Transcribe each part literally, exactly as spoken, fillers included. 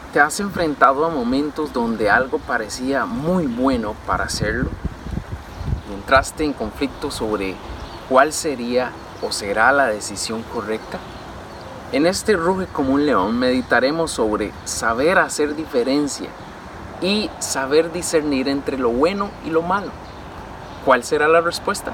¿Te has enfrentado a momentos donde algo parecía muy bueno para hacerlo y entraste en conflicto sobre cuál sería o será la decisión correcta? En este Ruge como un león meditaremos sobre saber hacer diferencia y saber discernir entre lo bueno y lo malo. ¿Cuál será la respuesta?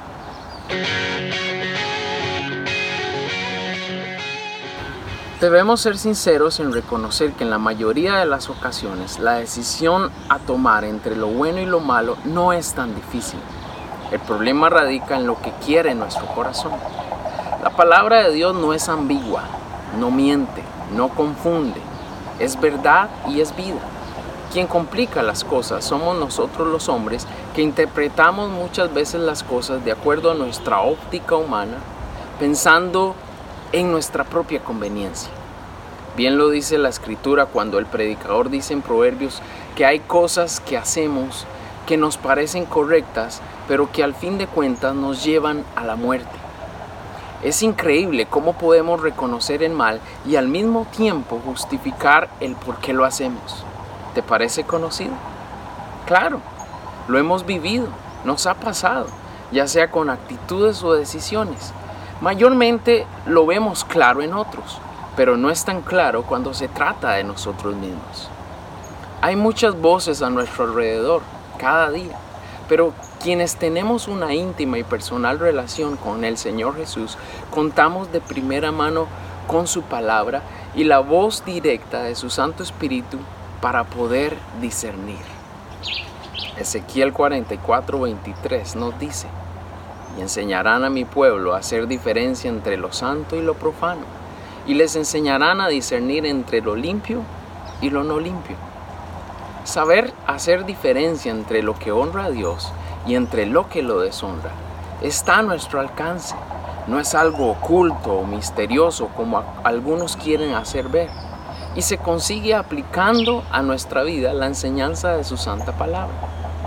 Debemos ser sinceros en reconocer que en la mayoría de las ocasiones la decisión a tomar entre lo bueno y lo malo no es tan difícil. El problema radica en lo que quiere nuestro corazón. La palabra de Dios no es ambigua, no miente, no confunde, es verdad y es vida. Quien complica las cosas somos nosotros los hombres, que interpretamos muchas veces las cosas de acuerdo a nuestra óptica humana, pensando en nuestra propia conveniencia. Bien lo dice la Escritura cuando el predicador dice en Proverbios que hay cosas que hacemos que nos parecen correctas, pero que al fin de cuentas nos llevan a la muerte. Es increíble cómo podemos reconocer el mal y al mismo tiempo justificar el por qué lo hacemos. ¿Te parece conocido? Claro, lo hemos vivido, nos ha pasado, ya sea con actitudes o decisiones. Mayormente lo vemos claro en otros, pero no es tan claro cuando se trata de nosotros mismos. Hay muchas voces a nuestro alrededor, cada día, pero quienes tenemos una íntima y personal relación con el Señor Jesús, contamos de primera mano con su palabra y la voz directa de su Santo Espíritu para poder discernir. Ezequiel cuarenta y cuatro, veintitrés nos dice: y enseñarán a mi pueblo a hacer diferencia entre lo santo y lo profano, y les enseñarán a discernir entre lo limpio y lo no limpio. Saber hacer diferencia entre lo que honra a Dios y entre lo que lo deshonra está a nuestro alcance. No es algo oculto o misterioso como algunos quieren hacer ver, y se consigue aplicando a nuestra vida la enseñanza de su santa palabra.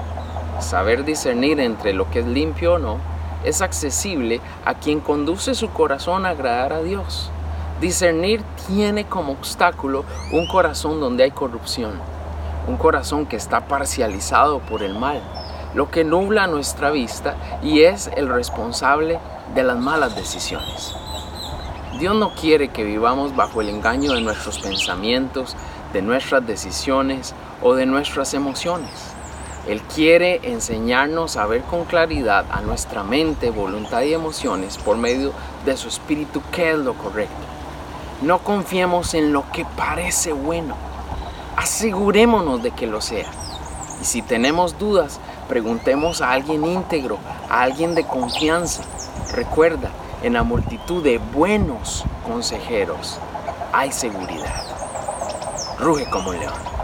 Saber discernir entre lo que es limpio o no es accesible a quien conduce su corazón a agradar a Dios. Discernir tiene como obstáculo un corazón donde hay corrupción, un corazón que está parcializado por el mal, lo que nubla nuestra vista y es el responsable de las malas decisiones. Dios no quiere que vivamos bajo el engaño de nuestros pensamientos, de nuestras decisiones o de nuestras emociones. Él quiere enseñarnos a ver con claridad a nuestra mente, voluntad y emociones por medio de su Espíritu qué es lo correcto. No confiemos en lo que parece bueno. Asegurémonos de que lo sea. Y si tenemos dudas, preguntemos a alguien íntegro, a alguien de confianza. Recuerda, en la multitud de buenos consejeros hay seguridad. Ruge como un león.